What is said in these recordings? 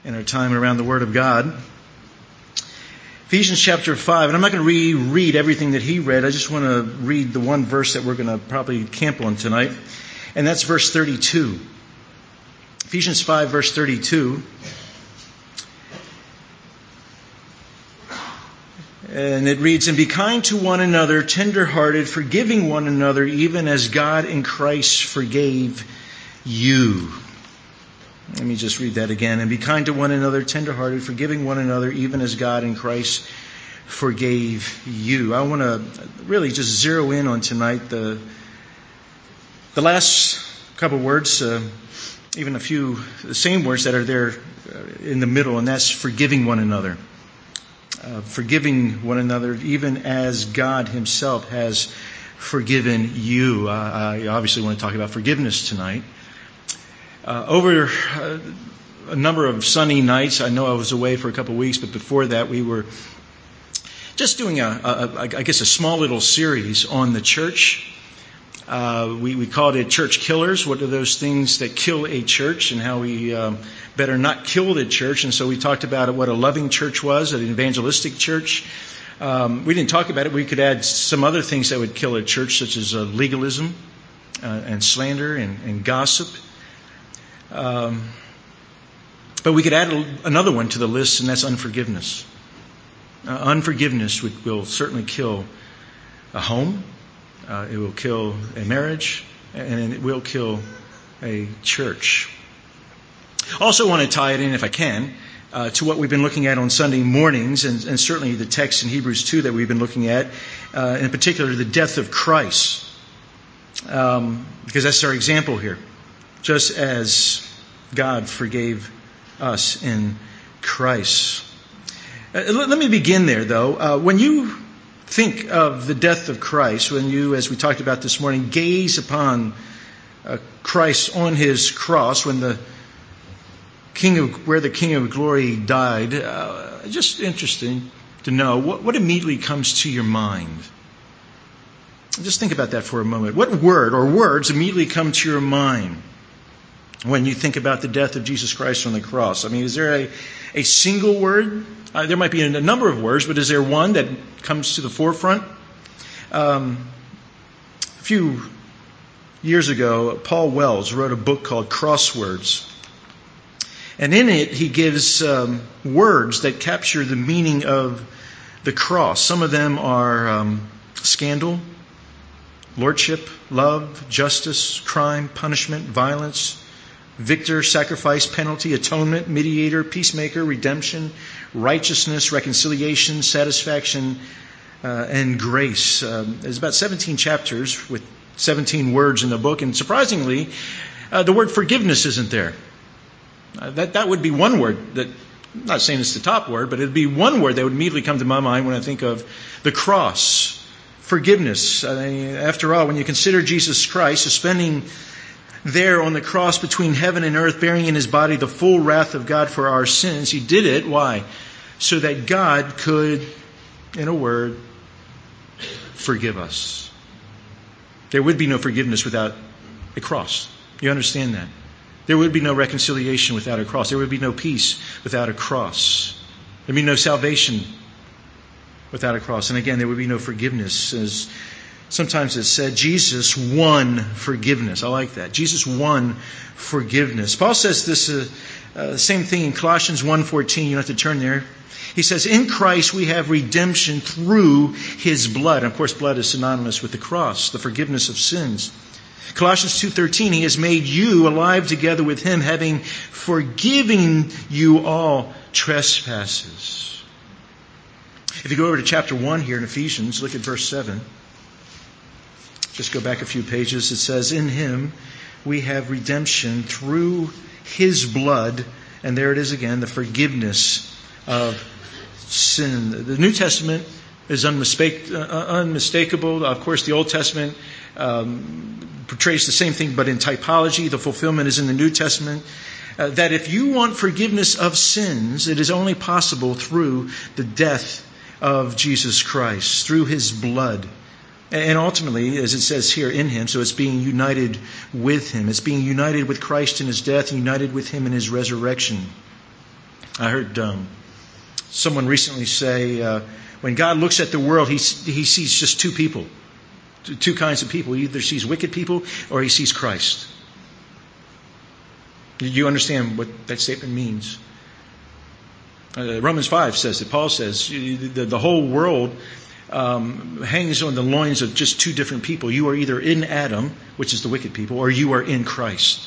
in our time around the Word of God. Ephesians chapter 5, and I'm not going to reread everything that he read. I just want to read the one verse that we're going to probably camp on tonight, and that's verse 32. Ephesians 5, verse 32. And it reads, "And be kind to one another, tender-hearted, forgiving one another, even as God in Christ forgave you." Let me just read that again. "And be kind to one another, tender-hearted, forgiving one another, even as God in Christ forgave you." I want to really just zero in on tonight the last couple words, even a few, the same words that are there in the middle, and that's forgiving one another. Forgiving one another, even as God Himself has forgiven you. I obviously want to talk about forgiveness tonight. Over a number of sunny nights, I know I was away for a couple of weeks, but before that we were just doing a small little series on the church. We called it Church Killers. What are those things that kill a church, and how we better not kill the church? And so we talked about what a loving church was, an evangelistic church. We didn't talk about it. We could add some other things that would kill a church, such as legalism and slander and gossip. But we could add another one to the list, and that's unforgiveness. Unforgiveness will certainly kill a home. It will kill a marriage, and it will kill a church. Also want to tie it in, if I can, to what we've been looking at on Sunday mornings, and certainly the text in Hebrews 2 that we've been looking at, in particular the death of Christ, because that's our example here. Just as God forgave us in Christ. Let me begin there, though. When you think of the death of Christ, when you, as we talked about this morning, gaze upon Christ on His cross, when where the King of Glory died, just interesting to know what immediately comes to your mind. Just think about that for a moment. What word or words immediately come to your mind when you think about the death of Jesus Christ on the cross? I mean, is there a single word? There might be a number of words, but is there one that comes to the forefront? A few years ago, Paul Wells wrote a book called Crosswords. And in it, he gives words that capture the meaning of the cross. Some of them are scandal, lordship, love, justice, crime, punishment, violence, victor, sacrifice, penalty, atonement, mediator, peacemaker, redemption, righteousness, reconciliation, satisfaction, and grace. There's about 17 chapters with 17 words in the book, and surprisingly, the word forgiveness isn't there. That would be one word that, I'm not saying it's the top word, but it would be one word that would immediately come to my mind when I think of the cross. Forgiveness. I mean, after all, when you consider Jesus Christ suspending there on the cross between heaven and earth, bearing in His body the full wrath of God for our sins, He did it. Why? So that God could, in a word, forgive us. There would be no forgiveness without a cross. You understand that? There would be no reconciliation without a cross. There would be no peace without a cross. There would be no salvation without a cross. And again, there would be no forgiveness. As sometimes it's said, Jesus won forgiveness. I like that. Jesus won forgiveness. Paul says this same thing in Colossians 1:14. You don't have to turn there. He says, "In Christ we have redemption through His blood." And of course, blood is synonymous with the cross, the forgiveness of sins. Colossians 2:13, "He has made you alive together with Him, having forgiven you all trespasses." If you go over to chapter 1 here in Ephesians, look at verse 7. Just go back a few pages. It says, "In Him we have redemption through His blood." And there it is again, the forgiveness of sin. The New Testament is unmistakable. Of course, the Old Testament portrays the same thing, but in typology. The fulfillment is in the New Testament. That if you want forgiveness of sins, it is only possible through the death of Jesus Christ, through His blood. And ultimately, as it says here, in Him, so it's being united with Him. It's being united with Christ in His death, united with Him in His resurrection. I heard someone recently say, when God looks at the world, he sees just two people, two kinds of people. He either sees wicked people or he sees Christ. You understand what that statement means? Romans 5 says it. Paul says the whole world hangs on the loins of just two different people. You are either in Adam, which is the wicked people, or you are in Christ.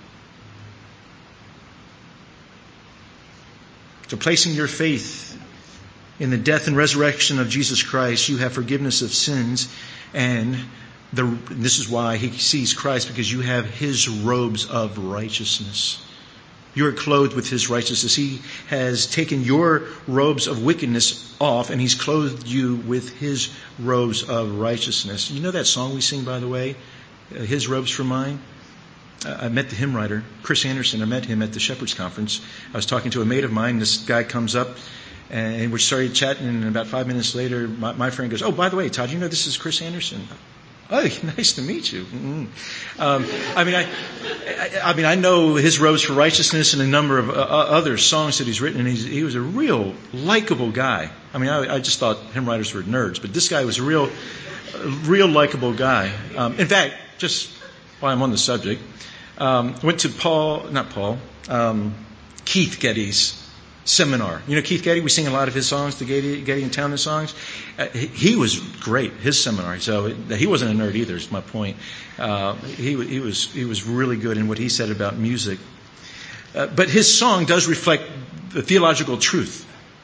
So placing your faith in the death and resurrection of Jesus Christ, you have forgiveness of sins, and this is why he sees Christ, because you have his robes of righteousness. You are clothed with his righteousness. He has taken your robes of wickedness off, and he's clothed you with his robes of righteousness. You know that song we sing, by the way? His Robes for Mine? I met the hymn writer, Chris Anderson. I met him at the Shepherd's Conference. I was talking to a mate of mine. This guy comes up, and we started chatting, and about 5 minutes later, my friend goes, "Oh, by the way, Todd, you know this is Chris Anderson." "Oh, nice to meet you." I know his Robes for Righteousness and a number of other songs that he's written, and he was a real likable guy. I just thought hymn writers were nerds, but this guy was a real likable guy. In fact, just while I'm on the subject, went to Keith Getty's seminar. You know Keith Getty? We sing a lot of his songs, the Getty and Townend songs. He was great, his seminar. So he wasn't a nerd either, is my point. He was really good in what he said about music. But his song does reflect the theological truth,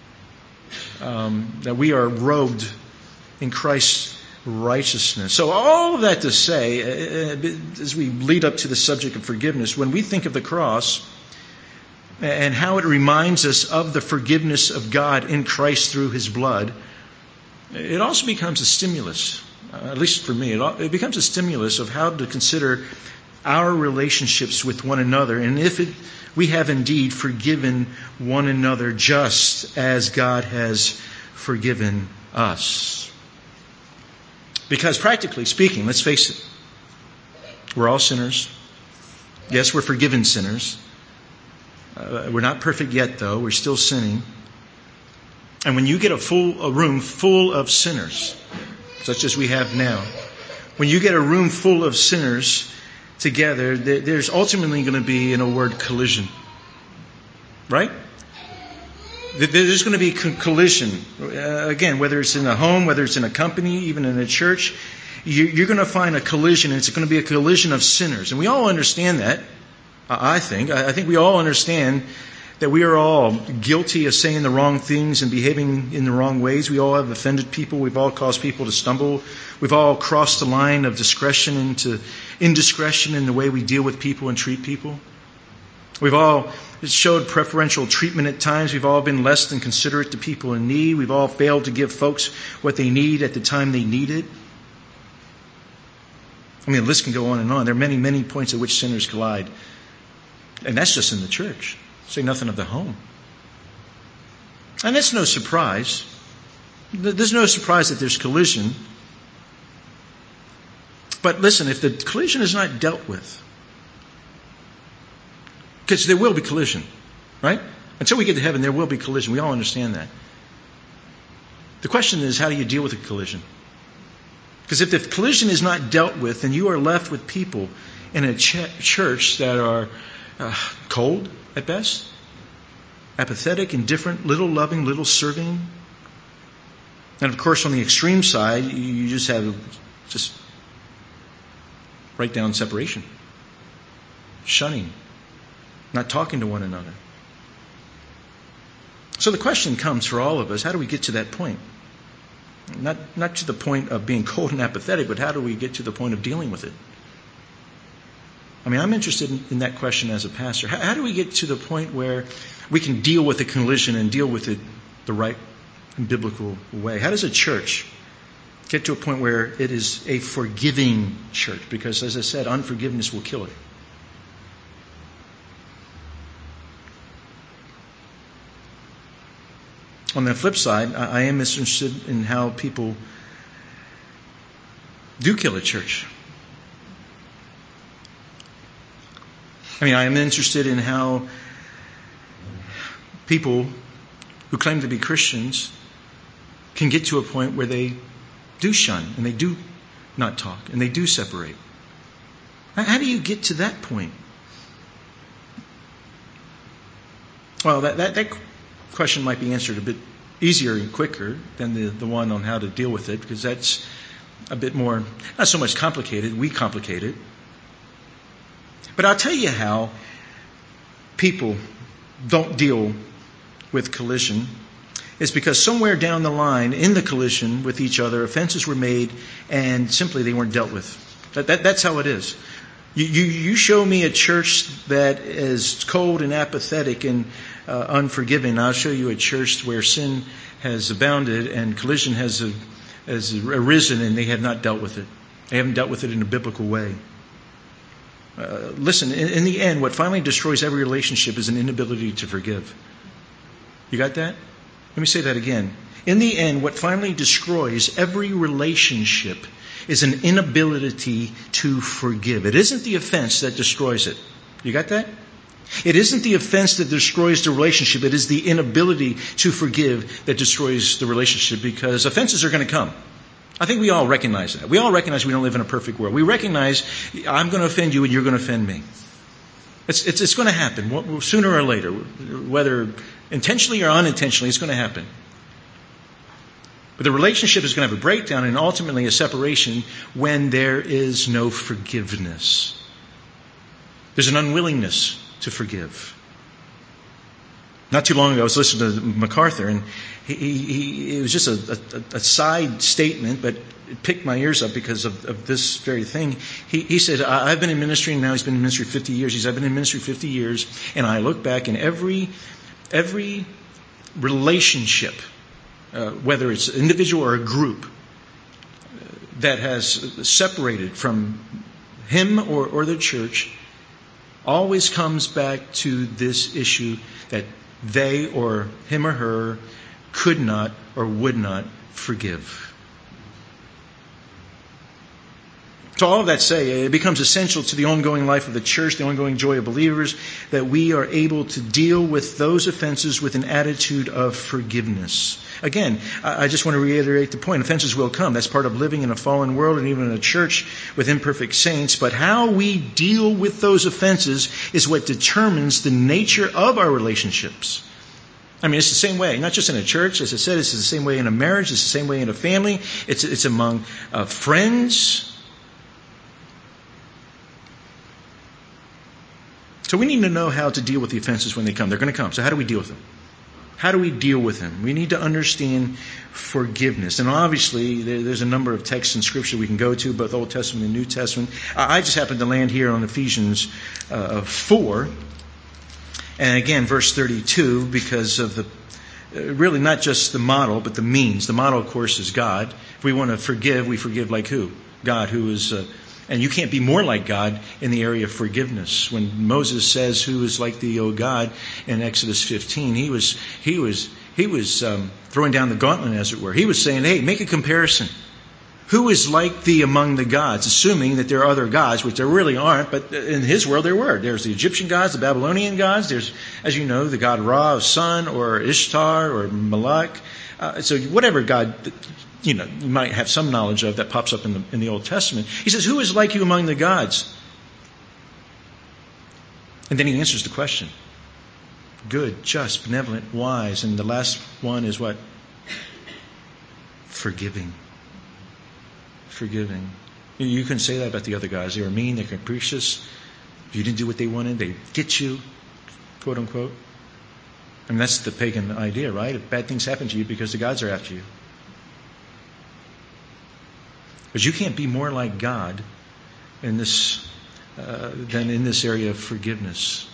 that we are robed in Christ's righteousness. So all of that to say, as we lead up to the subject of forgiveness, when we think of the cross and how it reminds us of the forgiveness of God in Christ through his blood, it also becomes a stimulus, at least for me, it becomes a stimulus of how to consider our relationships with one another, and if we have indeed forgiven one another just as God has forgiven us. Because practically speaking, let's face it, we're all sinners. Yes, we're forgiven sinners. We're not perfect yet, though. We're still sinning. And when you get a room full of sinners, such as we have now, when you get a room full of sinners together, there's ultimately going to be, in a word, collision. Right? There's going to be collision. Again, whether it's in a home, whether it's in a company, even in a church, you're going to find a collision, and it's going to be a collision of sinners. And we all understand that, I think. I think we all understand that we are all guilty of saying the wrong things and behaving in the wrong ways. We all have offended people. We've all caused people to stumble. We've all crossed the line of discretion into indiscretion in the way we deal with people and treat people. We've all showed preferential treatment at times. We've all been less than considerate to people in need. We've all failed to give folks what they need at the time they need it. The list can go on and on. There are many, many points at which sinners collide. And that's just in the church. Say nothing of the home. And that's no surprise. There's no surprise that there's collision. But listen, if the collision is not dealt with, because there will be collision, right? Until we get to heaven, there will be collision. We all understand that. The question is, how do you deal with a collision? Because if the collision is not dealt with, then you are left with people in a church that are cold at best, apathetic, indifferent, little loving, little serving. And of course, on the extreme side, you just have right down separation, shunning, not talking to one another. So the question comes for all of us, how do we get to that point? Not to the point of being cold and apathetic, but how do we get to the point of dealing with it? I'm interested in that question as a pastor. How do we get to the point where we can deal with the collision and deal with it the right and biblical way? How does a church get to a point where it is a forgiving church? Because, as I said, unforgiveness will kill it. On the flip side, I am interested in how people do kill a church. I am interested in how people who claim to be Christians can get to a point where they do shun and they do not talk and they do separate. How do you get to that point? Well, that question might be answered a bit easier and quicker than the one on how to deal with it, because that's a bit more, not so much complicated. We complicate it. But I'll tell you how people don't deal with collision. It's because somewhere down the line in the collision with each other, offenses were made and simply they weren't dealt with. That's how it is. You show me a church that is cold and apathetic and unforgiving. I'll show you a church where sin has abounded and collision has arisen and they have not dealt with it. They haven't dealt with it in a biblical way. Listen, in the end, what finally destroys every relationship is an inability to forgive. You got that? Let me say that again. In the end, what finally destroys every relationship is an inability to forgive. It isn't the offense that destroys it. You got that? It isn't the offense that destroys the relationship. It is the inability to forgive that destroys the relationship, because offenses are going to come. I think we all recognize that. We all recognize we don't live in a perfect world. We recognize I'm going to offend you and you're going to offend me. It's going to happen sooner or later, whether intentionally or unintentionally, it's going to happen. But the relationship is going to have a breakdown and ultimately a separation when there is no forgiveness. There's an unwillingness to forgive. Not too long ago, I was listening to MacArthur, and it was just a side statement, but it picked my ears up because of this very thing. He said, I've been in ministry, and now he's been in ministry 50 years. He said, I've been in ministry 50 years, and I look back in every relationship, whether it's an individual or a group, that has separated from him or the church, always comes back to this issue that they or him or her could not or would not forgive. So all of that say, it becomes essential to the ongoing life of the church, the ongoing joy of believers, that we are able to deal with those offenses with an attitude of forgiveness. Again, I just want to reiterate the point. Offenses will come. That's part of living in a fallen world and even in a church with imperfect saints. But how we deal with those offenses is what determines the nature of our relationships. I mean, it's the same way, not just in a church. As I said, it's the same way in a marriage. It's the same way in a family. It's among friends. So we need to know how to deal with the offenses when they come. They're going to come. So how do we deal with them? How do we deal with them? We need to understand forgiveness. And obviously, there's a number of texts in Scripture we can go to, both Old Testament and New Testament. I just happened to land here on Ephesians 4. And again, verse 32, because of the really not just the model, but the means. The model, of course, is God. If we want to forgive, we forgive like who? God, who is... And you can't be more like God in the area of forgiveness. When Moses says, "Who is like thee, O God?" in Exodus 15, he was throwing down the gauntlet, as it were. He was saying, "Hey, make a comparison. Who is like thee among the gods?" Assuming that there are other gods, which there really aren't, but in his world there were. There's the Egyptian gods, the Babylonian gods. There's, as you know, the god Ra of sun, or Ishtar, or Moloch. So whatever god, you might have some knowledge of that pops up in the Old Testament. He says, "Who is like you among the gods?" And then he answers the question. Good, just, benevolent, wise. And the last one is what? Forgiving. Forgiving. You can say that about the other guys. They were mean, they're capricious. If you didn't do what they wanted, they get you, quote unquote. I mean, that's the pagan idea, right? If bad things happen to you because the gods are after you. But you can't be more like God in this than in this area of forgiveness.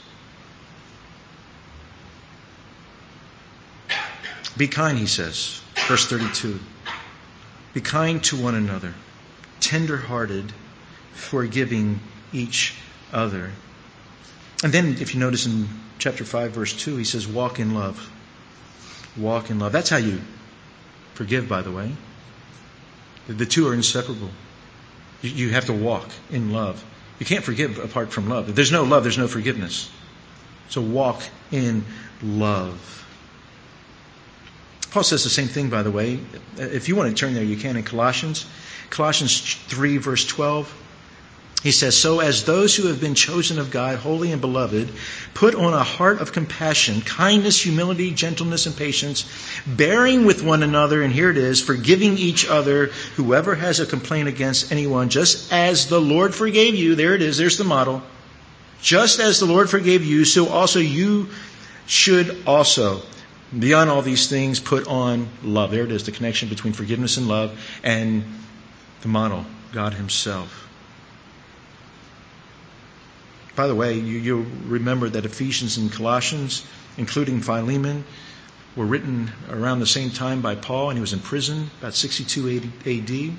Be kind, he says, verse 32. Be kind to one another, tender-hearted, forgiving each other. And then, if you notice in chapter 5, verse 2, he says, walk in love. Walk in love. That's how you forgive, by the way. The two are inseparable. You have to walk in love. You can't forgive apart from love. If there's no love, there's no forgiveness. So walk in love. Paul says the same thing, by the way. If you want to turn there, you can in Colossians. Colossians 3, verse 12. He says, so as those who have been chosen of God, holy and beloved, put on a heart of compassion, kindness, humility, gentleness, and patience, bearing with one another, and here it is, forgiving each other, whoever has a complaint against anyone, just as the Lord forgave you. There it is, there's the model. Just as the Lord forgave you, so also you should also. Beyond all these things, put on love. There it is, the connection between forgiveness and love, and the model, God Himself. By the way, you'll remember that Ephesians and Colossians, including Philemon, were written around the same time by Paul, and he was in prison, about 62 A.D.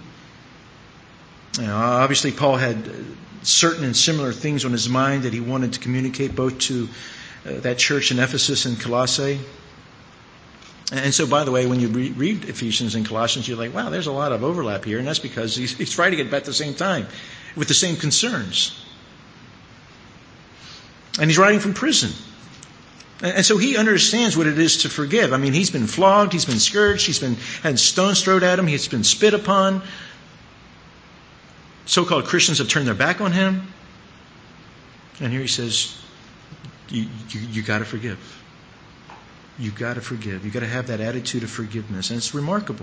Now, obviously, Paul had certain and similar things on his mind that he wanted to communicate both to that church in Ephesus and Colossae. And so, by the way, when you read Ephesians and Colossians, you're like, wow, there's a lot of overlap here. And that's because he's writing it about the same time with the same concerns. And he's writing from prison. And so he understands what it is to forgive. I mean, he's been flogged, he's been scourged, had stones thrown at him, he's been spit upon. So-called Christians have turned their back on him. And here he says, you got to forgive. You got to forgive. You got to have that attitude of forgiveness. And it's remarkable.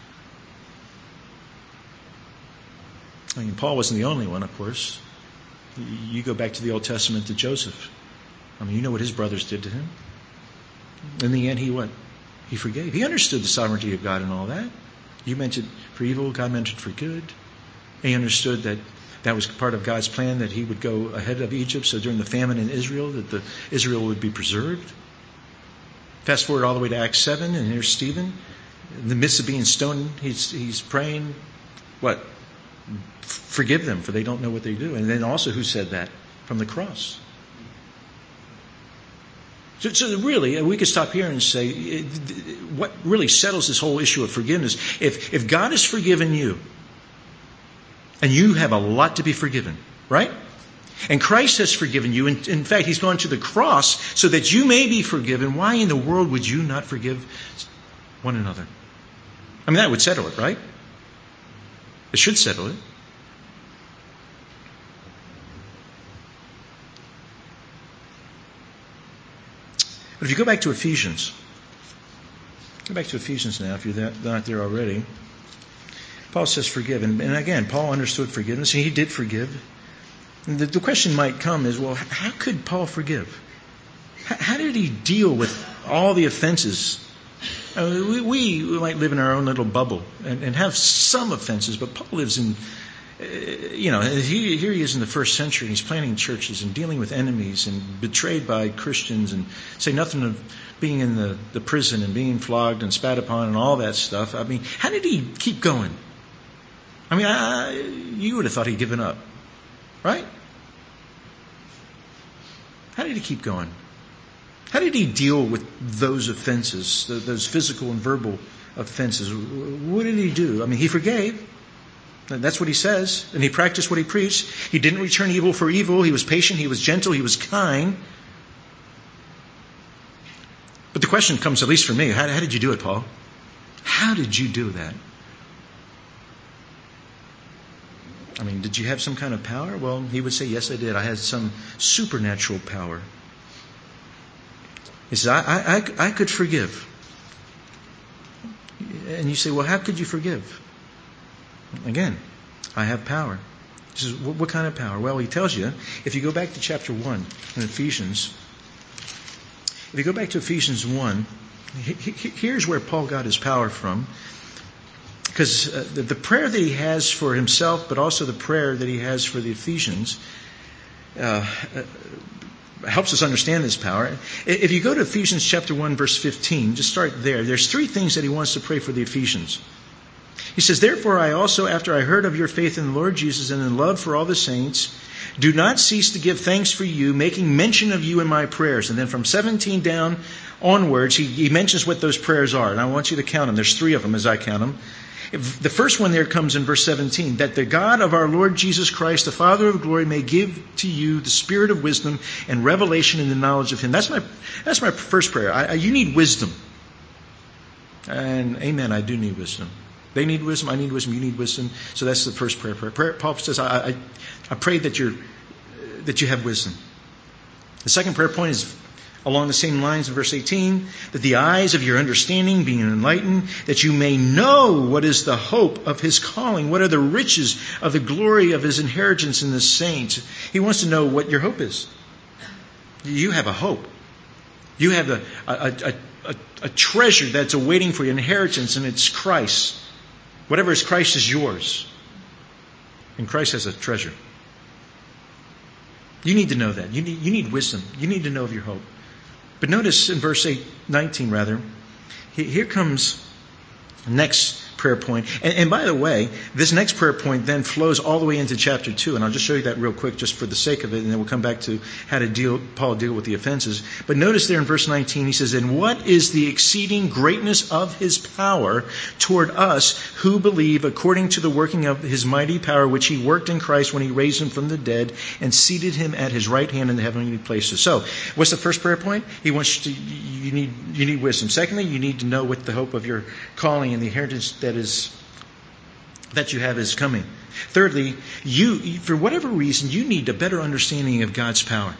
I mean, Paul wasn't the only one, of course. You go back to the Old Testament to Joseph. I mean, you know what his brothers did to him. In the end, he forgave. He understood the sovereignty of God and all that. You meant it for evil, God meant it for good. And he understood that was part of God's plan, that he would go ahead of Egypt, so during the famine in Israel, that Israel would be preserved. Fast forward all the way to Acts 7, and here's Stephen. In the midst of being stoned, he's praying, what? Forgive them, for they don't know what they do. And then also, who said that? From the cross. So really, we could stop here and say, what really settles this whole issue of forgiveness? If God has forgiven you, and you have a lot to be forgiven, right? And Christ has forgiven you. In fact, He's gone to the cross so that you may be forgiven. Why in the world would you not forgive one another? I mean, that would settle it, right? It should settle it. But if you go back to Ephesians, now if you're not there already. Paul says forgive. And again, Paul understood forgiveness. He did forgive. And the question might come is, well, how could Paul forgive? How did he deal with all the offenses? I mean, we might live in our own little bubble and have some offenses, but Paul lives in, here he is in the first century, and he's planting churches and dealing with enemies and betrayed by Christians, and say nothing of being in the prison and being flogged and spat upon and all that stuff. I mean, how did he keep going? I mean, you would have thought he'd given up, right? How did he keep going? How did he deal with those offenses, those physical and verbal offenses? What did he do? I mean, he forgave. That's what he says. And he practiced what he preached. He didn't return evil for evil. He was patient. He was gentle. He was kind. But the question comes, at least for me, how did you do it, Paul? How did you do that? I mean, did you have some kind of power? Well, he would say, yes, I did. I had some supernatural power. He says, I could forgive. And you say, well, how could you forgive? Again, I have power. He says, what kind of power? Well, he tells you, if you go back to chapter 1 in Ephesians, if you go back to Ephesians 1, here's where Paul got his power from. Because the prayer that he has for himself, but also the prayer that he has for the Ephesians, helps us understand this power. If you go to Ephesians chapter 1, verse 15, just start there. There's three things that he wants to pray for the Ephesians. He says, therefore I also, after I heard of your faith in the Lord Jesus and in love for all the saints, do not cease to give thanks for you, making mention of you in my prayers. And then from 17 down onwards, he mentions what those prayers are. And I want you to count them. There's three of them as I count them. The first one there comes in verse 17, that the God of our Lord Jesus Christ, the Father of glory, may give to you the spirit of wisdom and revelation in the knowledge of him. That's my first prayer. You need wisdom. And amen, I do need wisdom. They need wisdom, I need wisdom, you need wisdom. So that's the first prayer. Paul says, I pray that you have wisdom. The second prayer point is along the same lines in verse 18, that the eyes of your understanding being enlightened, that you may know what is the hope of his calling, what are the riches of the glory of his inheritance in the saints. He wants to know what your hope is. You have a hope. You have a treasure that's awaiting for your inheritance, and it's Christ. Whatever is Christ is yours. And Christ has a treasure. You need to know that. You need wisdom. You need to know of your hope. But notice in verse 19, here comes the next prayer point. And by the way, this next prayer point then flows all the way into chapter 2. And I'll just show you that real quick just for the sake of it. And then we'll come back to how to Paul deal with the offenses. But notice there in verse 19, he says, and what is the exceeding greatness of his power toward us who believe according to the working of his mighty power, which he worked in Christ when he raised him from the dead and seated him at his right hand in the heavenly places. So what's the first prayer point? He wants you need wisdom. Secondly, you need to know what the hope of your calling and the inheritance that you have is coming. Thirdly, you, for whatever reason, you need a better understanding of God's power.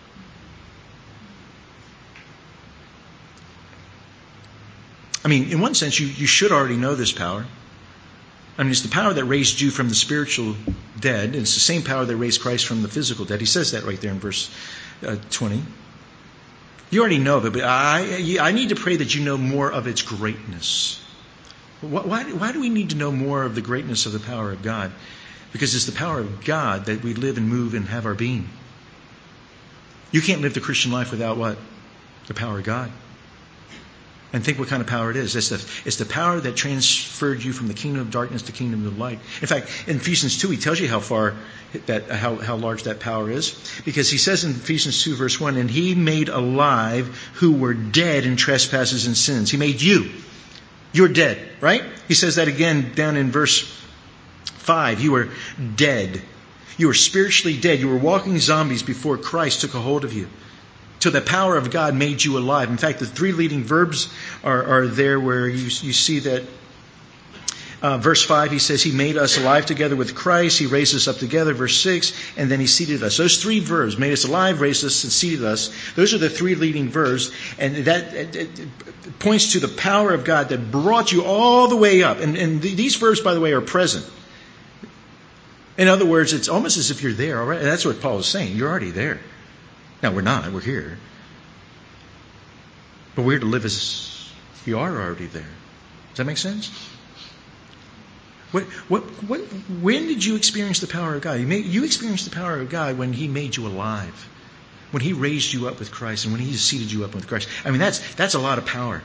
I mean, in one sense, you should already know this power. I mean, it's the power that raised you from the spiritual dead. And it's the same power that raised Christ from the physical dead. He says that right there in verse 20. You already know of it, but I need to pray that you know more of its greatness. Why do we need to know more of the greatness of the power of God? Because it's the power of God that we live and move and have our being. You can't live the Christian life without what? The power of God. And think what kind of power it is. It's the power that transferred you from the kingdom of darkness to the kingdom of light. In fact, in Ephesians 2, he tells you how large that power is. Because he says in Ephesians 2, verse 1, and he made alive who were dead in trespasses and sins. He made you. You're dead, right? He says that again down in verse 5. You were dead. You were spiritually dead. You were walking zombies before Christ took a hold of you. Till the power of God made you alive. In fact, the three leading verbs are there where you see that. Verse 5, he says he made us alive together with Christ. He raised us up together. Verse 6, and then he seated us. Those three verbs, made us alive, raised us, and seated us. Those are the three leading verbs. And that it points to the power of God that brought you all the way up. And these verbs, by the way, are present. In other words, it's almost as if you're there already. That's what Paul is saying. You're already there. Now, we're not. We're here. But we're to live as you are already there. Does that make sense? When did you experience the power of God? You experienced the power of God when he made you alive. When he raised you up with Christ and when he seated you up with Christ. I mean, that's a lot of power.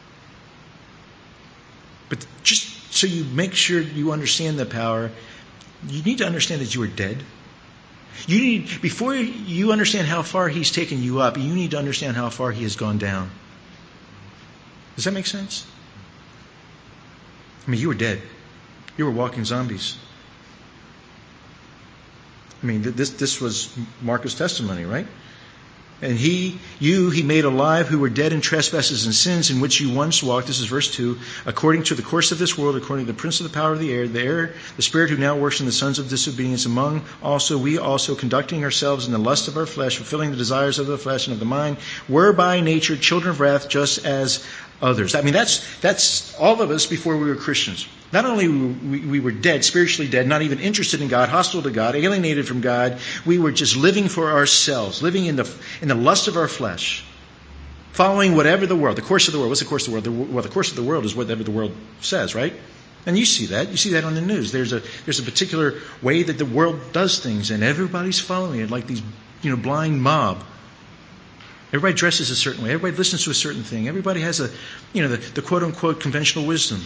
But just so you make sure you understand the power, you need to understand that you are dead. Before you understand how far he's taken you up, you need to understand how far he has gone down. Does that make sense? I mean, you were dead. You were walking zombies. I mean, this was Marcus' testimony, right? And he made alive who were dead in trespasses and sins in which you once walked. This is verse 2. According to the course of this world, according to the prince of the power of the air, the spirit who now works in the sons of disobedience, among we also conducting ourselves in the lust of our flesh, fulfilling the desires of the flesh and of the mind, were by nature children of wrath, just as others. I mean, that's all of us before we were Christians. Not only we were dead, spiritually dead, not even interested in God, hostile to God, alienated from God, we were just living for ourselves, living in the lust of our flesh, following whatever the world, the course of the world. What's the course of the world? Well, the course of the world is whatever the world says, right? And you see that. You see that on the news. There's a particular way that the world does things, and everybody's following it like these, blind mob. Everybody dresses a certain way. Everybody listens to a certain thing. Everybody has the quote-unquote conventional wisdom.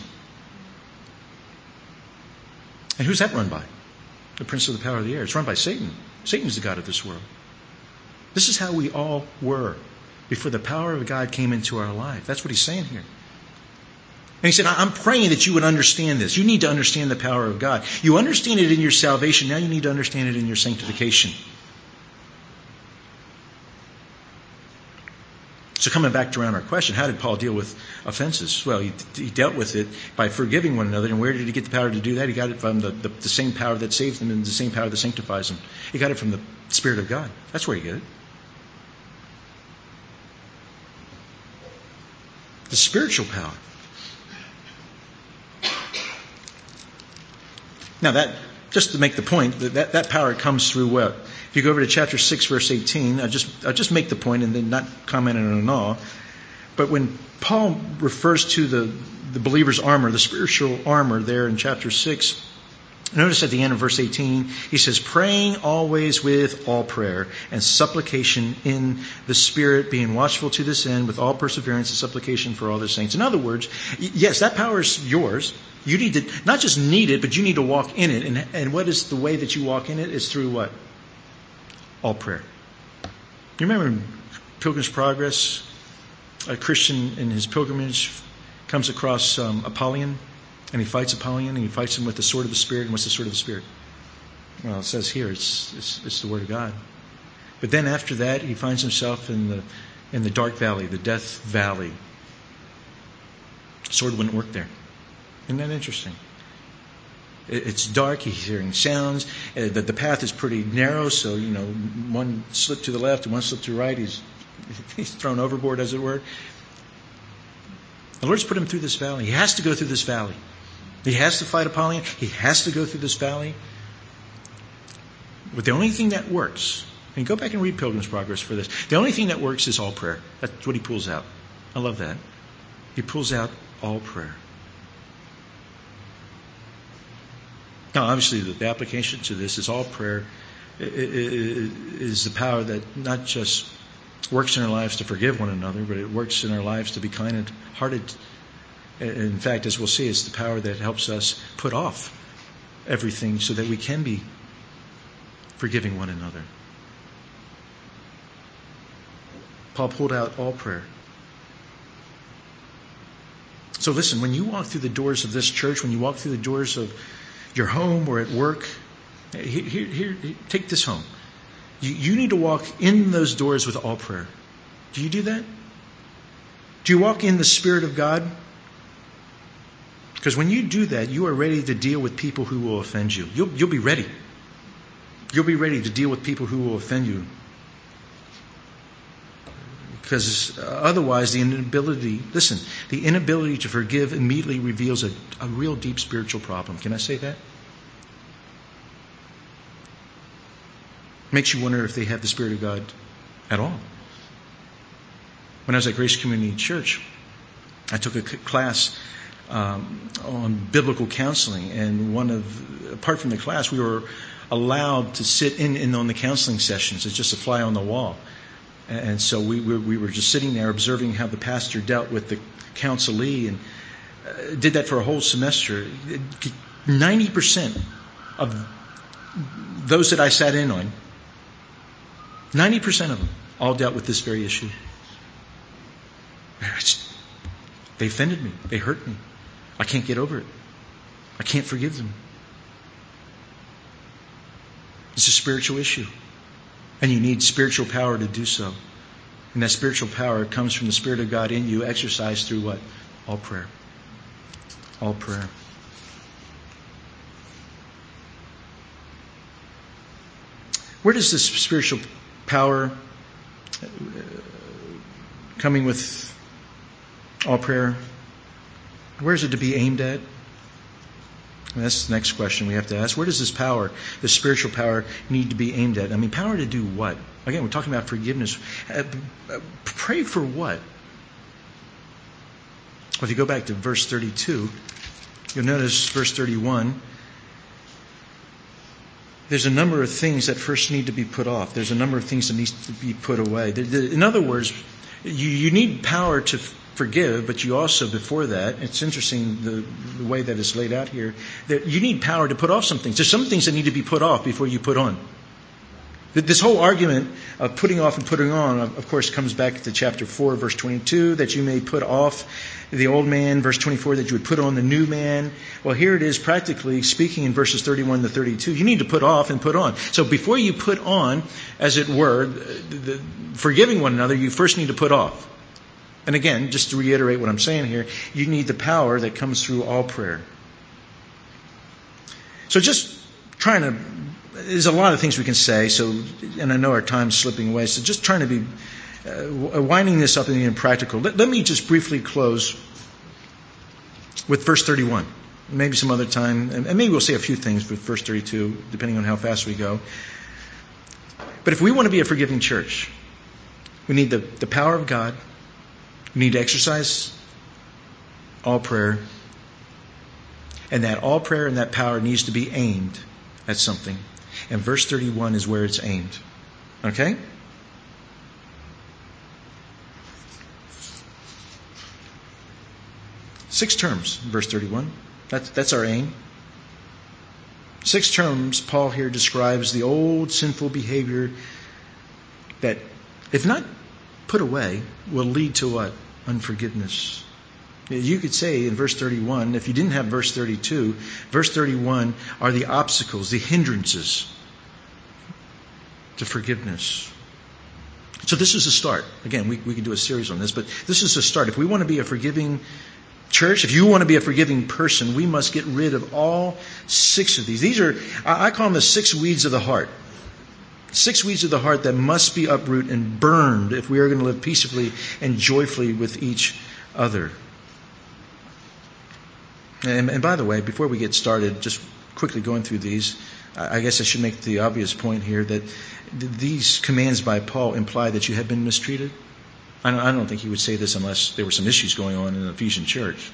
And who's that run by? The prince of the power of the air. It's run by Satan. Satan is the god of this world. This is how we all were before the power of God came into our life. That's what he's saying here. And he said, I'm praying that you would understand this. You need to understand the power of God. You understand it in your salvation. Now you need to understand it in your sanctification. So coming back around our question, how did Paul deal with offenses? Well, he dealt with it by forgiving one another. And where did he get the power to do that? He got it from the same power that saves him and the same power that sanctifies him. He got it from the Spirit of God. That's where he got it. The spiritual power. Now that, just to make the point, that power comes through what? If you go over to chapter 6, verse 18, I'll just make the point and then not comment on it at all. But when Paul refers to the believer's armor, the spiritual armor there in chapter 6, notice at the end of verse 18, he says, praying always with all prayer and supplication in the Spirit, being watchful to this end with all perseverance and supplication for all the saints. In other words, yes, that power is yours. You need to, not just need it, but you need to walk in it. And what is the way that you walk in it? Is through what? All prayer. You remember in Pilgrim's Progress, a Christian in his pilgrimage comes across Apollyon, and he fights Apollyon, and he fights him with the sword of the Spirit. And what's the sword of the Spirit? Well, it says here, it's the Word of God. But then after that, he finds himself in the dark valley, the death valley. The sword wouldn't work there. Isn't that interesting? It's dark. He's hearing sounds. The path is pretty narrow, so one slip to the left and one slip to the right. He's thrown overboard, as it were. The Lord's put him through this valley. He has to go through this valley. He has to fight Apollyon. He has to go through this valley. But the only thing that works, and go back and read Pilgrim's Progress for this, the only thing that works is all prayer. That's what he pulls out. I love that. He pulls out all prayer. Now, obviously, the application to this is all prayer is the power that not just works in our lives to forgive one another, but it works in our lives to be kind-hearted. In fact, as we'll see, it's the power that helps us put off everything so that we can be forgiving one another. Paul pulled out all prayer. So listen, when you walk through the doors of this church, when you walk through the doors of your home or at work, here, take this home. You need to walk in those doors with all prayer. Do you do that? Do you walk in the Spirit of God? Because when you do that, you are ready to deal with people who will offend you. You'll be ready. You'll be ready to deal with people who will offend you. Because otherwise, the inability to forgive immediately reveals a real deep spiritual problem. Can I say that? Makes you wonder if they have the Spirit of God at all. When I was at Grace Community Church, I took a class on biblical counseling, and apart from the class, we were allowed to sit in on the counseling sessions. It's just a fly on the wall. And so we were just sitting there observing how the pastor dealt with the counselee, and did that for a whole semester. 90% of those that I sat in on, 90% of them all dealt with this very issue. They offended me. They hurt me. I can't get over it. I can't forgive them. It's a spiritual issue. And you need spiritual power to do so. And that spiritual power comes from the Spirit of God in you, exercised through what? All prayer. All prayer. Where does this spiritual power coming with all prayer, where is it to be aimed at? And that's the next question we have to ask. Where does this power, this spiritual power, need to be aimed at? I mean, power to do what? Again, we're talking about forgiveness. Pray for what? Well, if you go back to verse 32, you'll notice verse 31. There's a number of things that first need to be put off. There's a number of things that need to be put away. In other words, you need power to forgive, but you also, before that, it's interesting the way that it's laid out here, that you need power to put off some things. There's some things that need to be put off before you put on. This whole argument of putting off and putting on, of course, comes back to chapter 4, verse 22, that you may put off the old man, verse 24, that you would put on the new man. Well, here it is practically speaking in verses 31 to 32. You need to put off and put on. So before you put on, as it were, forgiving one another, you first need to put off. And again, just to reiterate what I'm saying here, you need the power that comes through all prayer. So just trying to... There's a lot of things we can say, and I know our time's slipping away, so just trying to be winding this up and being practical. Let me just briefly close with verse 31. Maybe some other time, and maybe we'll say a few things with verse 32, depending on how fast we go. But if we want to be a forgiving church, we need the power of God. We need to exercise all prayer. And that all prayer and that power needs to be aimed at something. And verse 31 is where it's aimed. Okay? Six terms, verse 31. That's our aim. 6 terms, Paul here describes the old sinful behavior that, if not put away, will lead to what? Unforgiveness. You could say in verse 31, if you didn't have verse 32, verse 31 are the obstacles, the hindrances to forgiveness. So this is a start. Again, we could do a series on this, but this is a start. If we want to be a forgiving church, if you want to be a forgiving person, we must get rid of all 6 of these. These are, I call them the 6 weeds of the heart. 6 weeds of the heart that must be uprooted and burned if we are going to live peaceably and joyfully with each other. And by the way, before we get started, just quickly going through these, I guess I should make the obvious point here that these commands by Paul imply that you have been mistreated. I don't think he would say this unless there were some issues going on in the Ephesian church.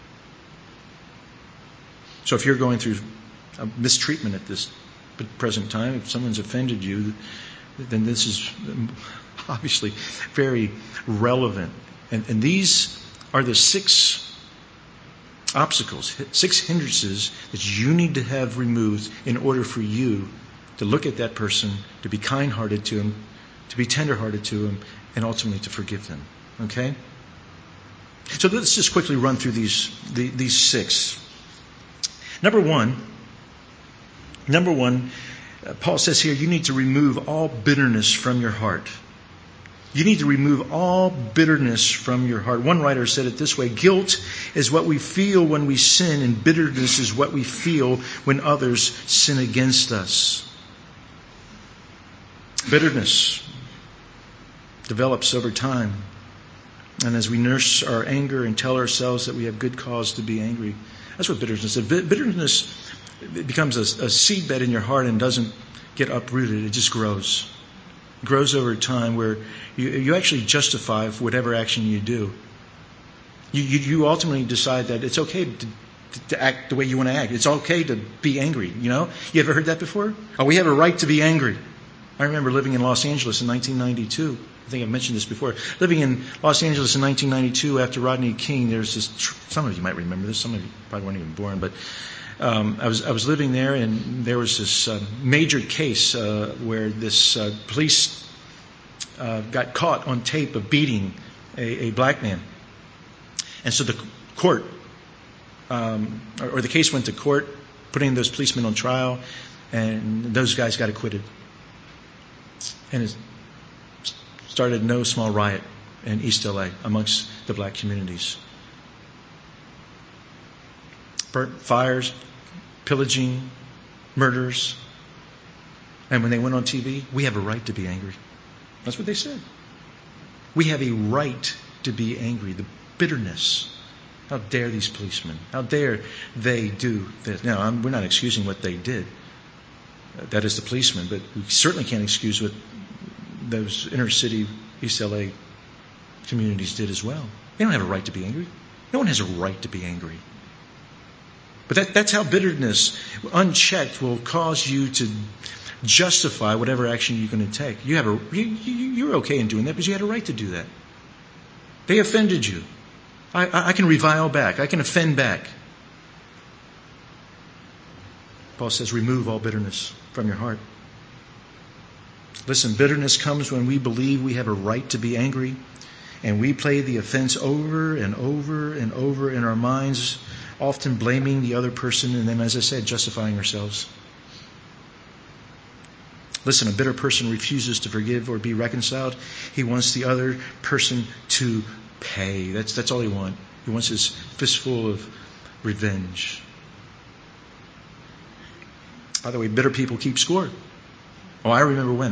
So if you're going through a mistreatment at this present time, if someone's offended you, then this is obviously very relevant. And these are the 6 obstacles, 6 hindrances that you need to have removed in order for you to look at that person, to be kind-hearted to him, to be tender-hearted to him, and ultimately to forgive them. Okay? So let's just quickly run through these 6. Number one, Paul says here, you need to remove all bitterness from your heart. You need to remove all bitterness from your heart. One writer said it this way: guilt is what we feel when we sin, and bitterness is what we feel when others sin against us. Bitterness develops over time. And as we nurse our anger and tell ourselves that we have good cause to be angry, that's what bitterness is. Bitterness becomes a seedbed in your heart and doesn't get uprooted. It just grows. It grows over time where you actually justify whatever action you do. You ultimately decide that it's okay to act the way you want to act. It's okay to be angry, you know? You ever heard that before? Oh, we have a right to be angry. I remember living in Los Angeles in 1992. I think I've mentioned this before. Living in Los Angeles in 1992 after Rodney King, there's this, some of you might remember this, some of you probably weren't even born, but I was living there, and there was this major case where this police got caught on tape of beating a black man. And so the court, or the case went to court, putting those policemen on trial, and those guys got acquitted. And it started no small riot in East LA amongst the black communities. Fires, pillaging, murders. And when they went on TV, we have a right to be angry. That's what they said. We have a right to be angry. The bitterness. How dare these policemen? How dare they do this? Now, we're not excusing what they did. That is the policemen, but we certainly can't excuse what those inner city East LA communities did as well. They don't have a right to be angry. No one has a right to be angry. But that's how bitterness, unchecked, will cause you to justify whatever action you're going to take. You're okay in doing that because you had a right to do that. They offended you. I can revile back. I can offend back. Paul says, remove all bitterness from your heart. Listen, bitterness comes when we believe we have a right to be angry, and we play the offense over and over and over in our minds, often blaming the other person, and then, as I said, justifying ourselves. Listen, a bitter person refuses to forgive or be reconciled. He wants the other person to pay. That's all he wants. He wants his fistful of revenge. By the way, bitter people keep score. Oh, I remember when.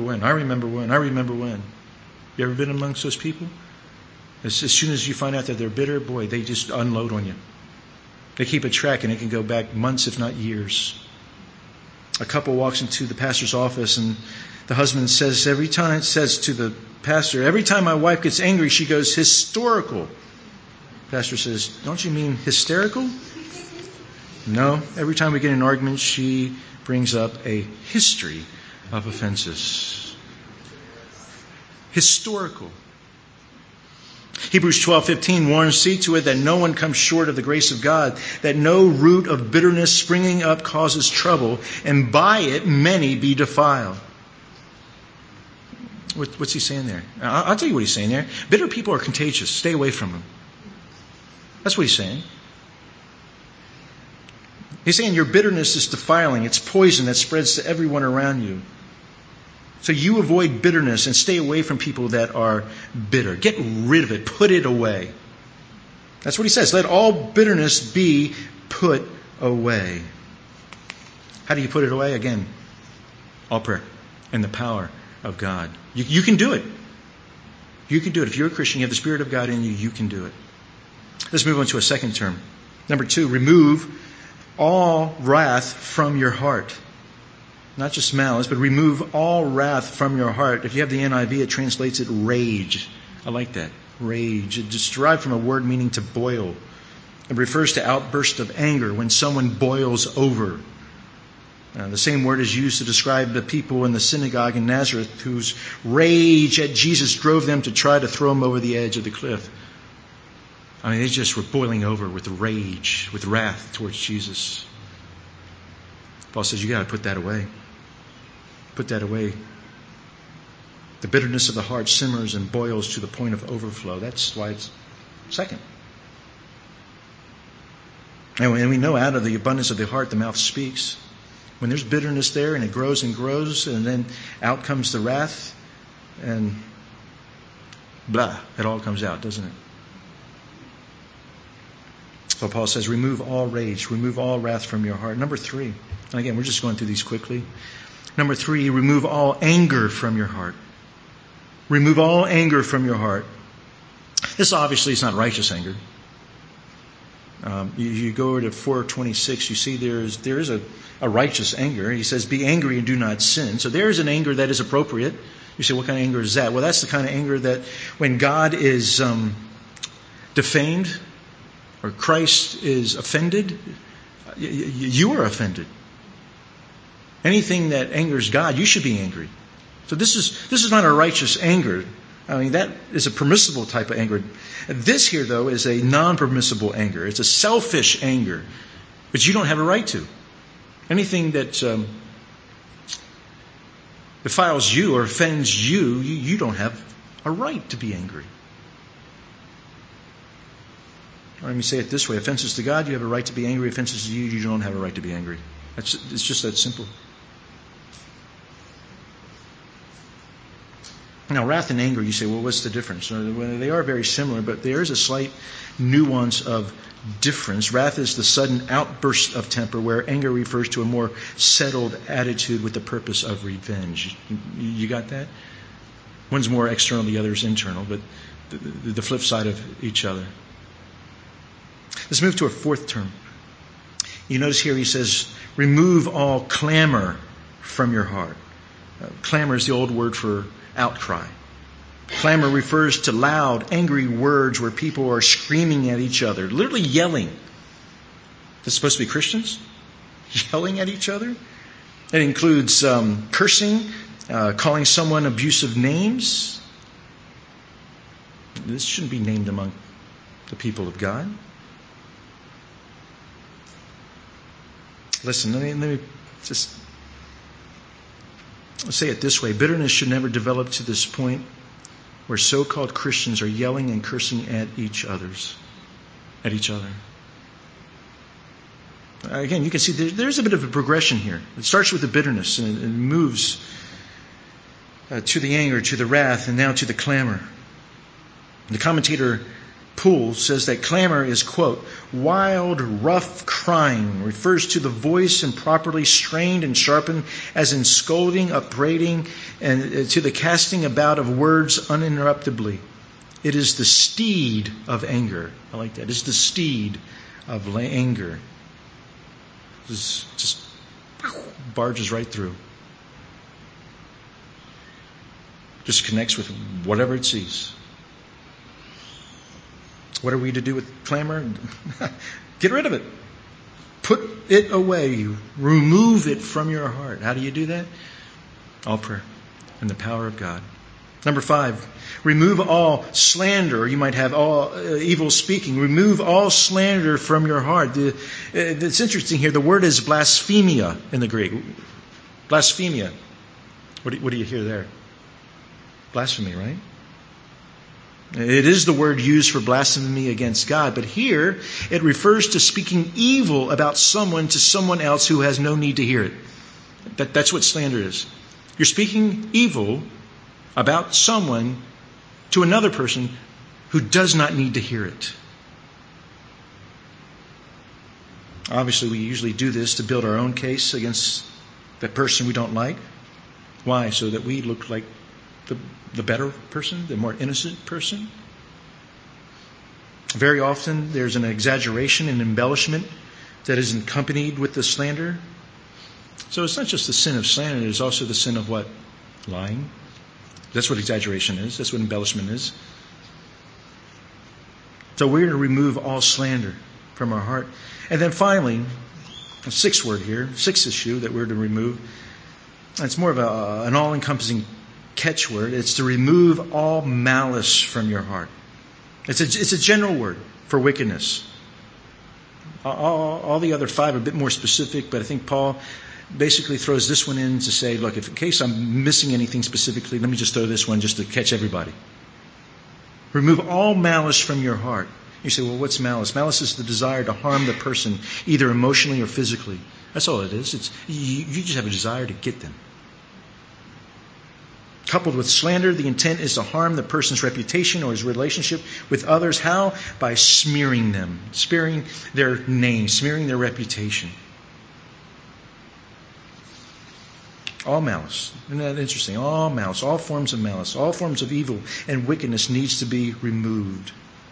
You ever been amongst those people? As soon as you find out that they're bitter, boy, they just unload on you. They keep a track, and it can go back months, if not years. A couple walks into the pastor's office, and the husband says to the pastor, every time my wife gets angry, she goes historical. The pastor says, don't you mean hysterical? No, every time we get in an argument, she brings up a history of offenses. Historical. Hebrews 12:15 warns, see to it that no one comes short of the grace of God, that no root of bitterness springing up causes trouble, and by it many be defiled. What's he saying there? I'll tell you what he's saying there. Bitter people are contagious. Stay away from them. That's what he's saying. He's saying your bitterness is defiling. It's poison that spreads to everyone around you. So you avoid bitterness and stay away from people that are bitter. Get rid of it. Put it away. That's what he says. Let all bitterness be put away. How do you put it away? Again, all prayer and the power of God. You can do it. You can do it. If you're a Christian, you have the Spirit of God in you, you can do it. Let's move on to a second term. Number 2, remove all wrath from your heart. Not just malice, but remove all wrath from your heart. If you have the NIV, it translates it rage. I like that. Rage. It's derived from a word meaning to boil. It refers to outbursts of anger when someone boils over. The same word is used to describe the people in the synagogue in Nazareth whose rage at Jesus drove them to try to throw him over the edge of the cliff. I mean, they just were boiling over with rage, with wrath towards Jesus. Paul says, you got to put that away. Put that away. The bitterness of the heart simmers and boils to the point of overflow. That's why it's second. And we know out of the abundance of the heart, the mouth speaks. When there's bitterness there and it grows, and then out comes the wrath, and blah, it all comes out, doesn't it? So Paul says, remove all rage, remove all wrath from your heart. Number 3, and again, we're just going through these quickly. Number 3, remove all anger from your heart. Remove all anger from your heart. This obviously is not righteous anger. You go to 4:26, you see there is a righteous anger. He says, be angry and do not sin. So there is an anger that is appropriate. You say, what kind of anger is that? Well, that's the kind of anger that when God is defamed or Christ is offended, you are offended. Anything that angers God, you should be angry. So this is not a righteous anger. I mean, that is a permissible type of anger. This here, though, is a non-permissible anger. It's a selfish anger, which you don't have a right to. Anything that defiles you or offends you, you don't have a right to be angry. Let me say it this way. Offenses to God, you have a right to be angry. Offenses to you, you don't have a right to be angry. It's just that simple. Now, wrath and anger, you say, well, what's the difference? Well, they are very similar, but there is a slight nuance of difference. Wrath is the sudden outburst of temper, where anger refers to a more settled attitude with the purpose of revenge. You got that? One's more external, the other is internal, but the flip side of each other. Let's move to a fourth term. You notice here he says, remove all clamor from your heart. Clamor is the old word for outcry. Clamor refers to loud, angry words where people are screaming at each other, literally yelling. That's supposed to be Christians? Yelling at each other? It includes cursing, calling someone abusive names. This shouldn't be named among the people of God. Listen, let me just I'll say it this way. Bitterness should never develop to this point where so-called Christians are yelling and cursing at each other. Again, you can see there's a bit of a progression here. It starts with the bitterness and it moves to the anger, to the wrath, and now to the clamor. The commentator Poole says that clamor is, quote, wild, rough crying, refers to the voice improperly strained and sharpened, as in scolding, upbraiding, and to the casting about of words uninterruptedly. It is the steed of anger. I like that. It's the steed of anger. This just barges right through. Just connects with whatever it sees. What are we to do with clamor? Get rid of it. Put it away. Remove it from your heart. How do you do that? All prayer and the power of God. Number 5, remove all slander, or you might have all evil speaking. Remove all slander from your heart. It's interesting here. The word is blasphemia in the Greek. Blasphemia. What do you hear there? Blasphemy, right? It is the word used for blasphemy against God, but here it refers to speaking evil about someone to someone else who has no need to hear it. That's what slander is. You're speaking evil about someone to another person who does not need to hear it. Obviously, we usually do this to build our own case against that person we don't like. Why? So that we look like the better person, the more innocent person. Very often there's an exaggeration and embellishment that is accompanied with the slander. So it's not just the sin of slander, there's also the sin of what? Lying. That's what exaggeration is. That's what embellishment is. So we're to remove all slander from our heart. And then finally, a sixth word here, sixth issue that we're to remove. It's more of an all-encompassing catchword. It's to remove all malice from your heart. It's a general word for wickedness. All the other 5 are a bit more specific, but I think Paul basically throws this one in to say, look, if in case I'm missing anything specifically, let me just throw this one just to catch everybody. Remove all malice from your heart. You say, well, what's malice? Malice is the desire to harm the person, either emotionally or physically. That's all it is. You just have a desire to get them. Coupled with slander, the intent is to harm the person's reputation or his relationship with others. How? By smearing them, smearing their name, smearing their reputation. All malice. Isn't that interesting? All malice, all forms of malice, all forms of evil and wickedness needs to be removed.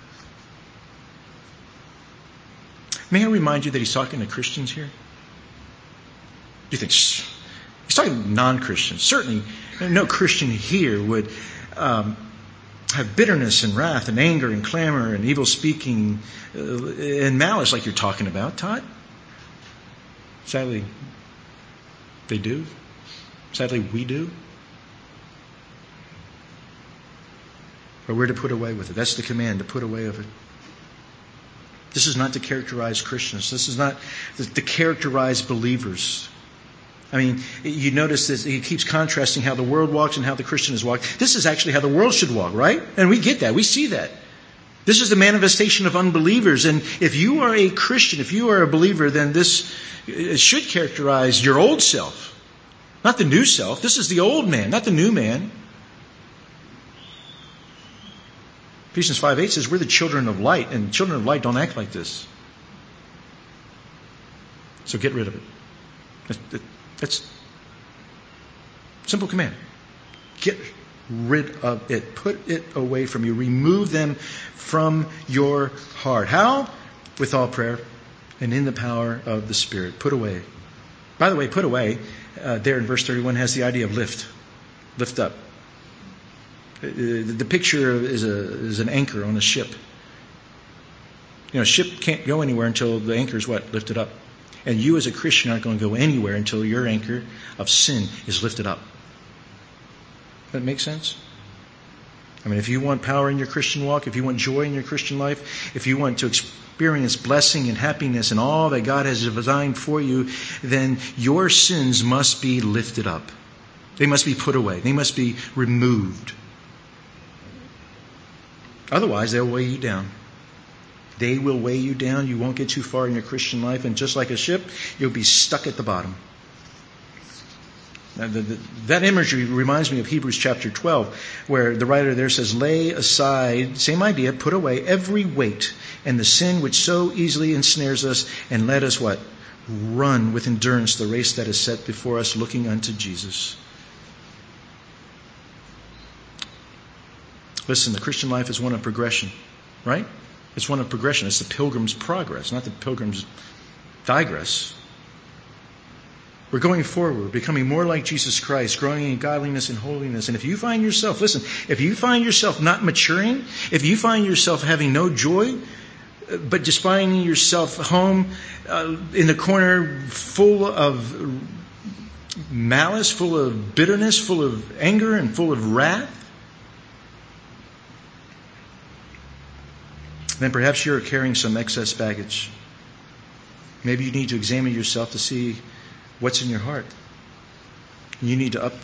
May I remind you that he's talking to Christians here? Do you think he's talking to non-Christians? Certainly no Christian here would have bitterness and wrath and anger and clamor and evil speaking and malice like you're talking about, Todd. Sadly, they do. Sadly, we do. But we're to put away with it. That's the command, to put away with it. This is not to characterize Christians. This is not to characterize believers. I mean, you notice that he keeps contrasting how the world walks and how the Christian has walked. This is actually how the world should walk, right? And we get that. We see that. This is the manifestation of unbelievers. And if you are a Christian, if you are a believer, then this should characterize your old self. Not the new self. This is the old man, not the new man. Ephesians 5:8 says we're the children of light, and children of light don't act like this. So get rid of it. That's simple command. Get rid of it. Put it away from you. Remove them from your heart. How? With all prayer and in the power of the Spirit. Put away. By the way, put away, there in verse 31 has the idea of lift. Lift up. The picture is an anchor on a ship. You know, a ship can't go anywhere until the anchor is what? Lifted up. And you as a Christian aren't going to go anywhere until your anchor of sin is lifted up. Does that make sense? I mean, if you want power in your Christian walk, if you want joy in your Christian life, if you want to experience blessing and happiness and all that God has designed for you, then your sins must be lifted up. They must be put away. They must be removed. Otherwise, they'll weigh you down. They will weigh you down. You won't get too far in your Christian life, and just like a ship, you'll be stuck at the bottom. Now, that imagery reminds me of Hebrews chapter 12, where the writer there says, lay aside, same idea, put away every weight and the sin which so easily ensnares us, and let us what? Run with endurance the race that is set before us, looking unto Jesus. Listen, the Christian life is one of progression, right? It's one of progression. It's the pilgrim's progress, not the pilgrim's digress. We're going forward, becoming more like Jesus Christ, growing in godliness and holiness. And if you find yourself, listen, if you find yourself not maturing, if you find yourself having no joy, but just finding yourself home in the corner full of malice, full of bitterness, full of anger, and full of wrath, then perhaps you're carrying some excess baggage. Maybe you need to examine yourself to see what's in your heart. You need to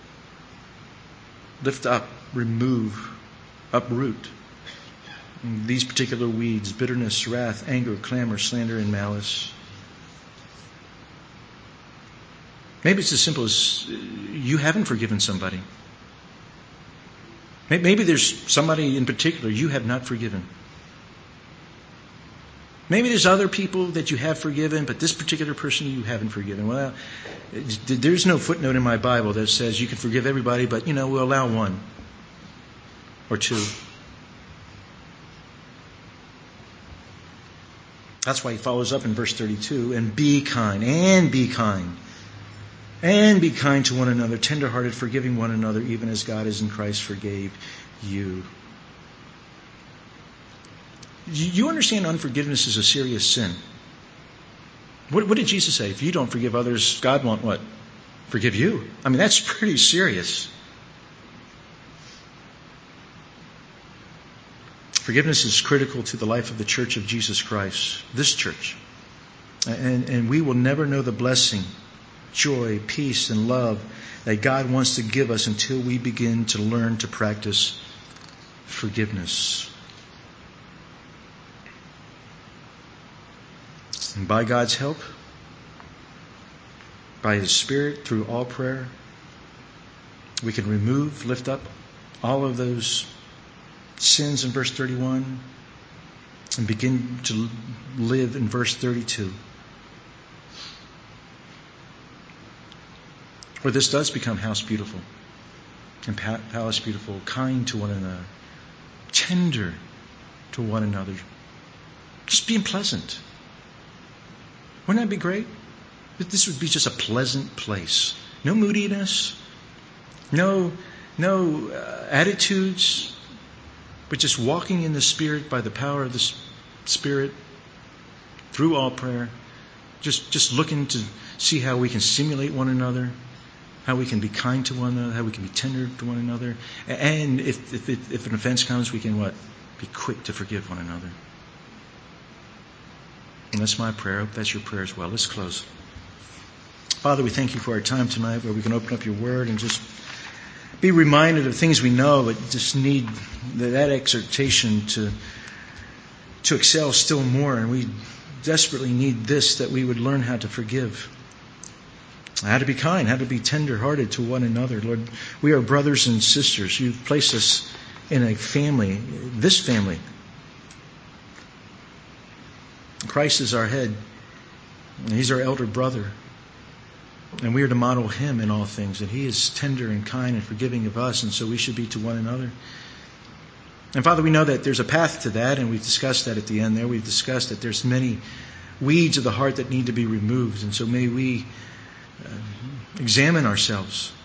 lift up, remove, uproot these particular weeds: bitterness, wrath, anger, clamor, slander, and malice. Maybe it's as simple as you haven't forgiven somebody. Maybe there's somebody in particular you have not forgiven. Maybe there's other people that you have forgiven, but this particular person you haven't forgiven. Well, there's no footnote in my Bible that says you can forgive everybody, but, we'll allow one or two. That's why he follows up in verse 32, and be kind, and be kind. And be kind to one another, tenderhearted, forgiving one another, even as God is in Christ forgave you. You understand unforgiveness is a serious sin. What did Jesus say? If you don't forgive others, God won't what? Forgive you. I mean, that's pretty serious. Forgiveness is critical to the life of the Church of Jesus Christ, this church. And we will never know the blessing, joy, peace, and love that God wants to give us until we begin to learn to practice forgiveness. And by God's help, by His Spirit, through all prayer, we can lift up all of those sins in verse 31 and begin to live in verse 32. Where this does become house beautiful. And palace beautiful, kind to one another, tender to one another, just being pleasant. Wouldn't that be great? This would be just a pleasant place. No moodiness, no attitudes, but just walking in the Spirit by the power of the Spirit through all prayer. Just looking to see how we can stimulate one another, how we can be kind to one another, how we can be tender to one another. And if an offense comes, we can what? Be quick to forgive one another. And that's my prayer. I hope that's your prayer as well. Let's close. Father, we thank you for our time tonight where we can open up your word and just be reminded of things we know, but just need that exhortation to excel still more. And we desperately need this, that we would learn how to forgive, how to be kind, how to be tender-hearted to one another. Lord, we are brothers and sisters. You've placed us in a family, this family. Christ is our head, and He's our elder brother. And we are to model Him in all things. And He is tender and kind and forgiving of us, and so we should be to one another. And Father, we know that there's a path to that, and we've discussed that at the end there. We've discussed that there's many weeds of the heart that need to be removed. And so may we examine ourselves.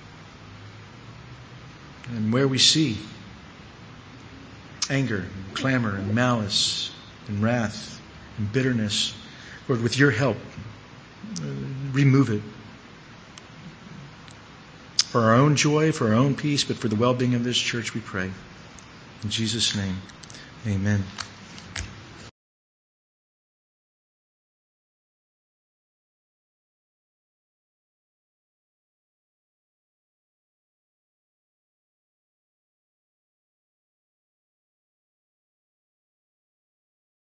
And where we see anger, and clamor, and malice, and wrath, and bitterness, Lord, with your help, remove it. For our own joy, for our own peace, but for the well-being of this church, we pray. In Jesus' name, amen.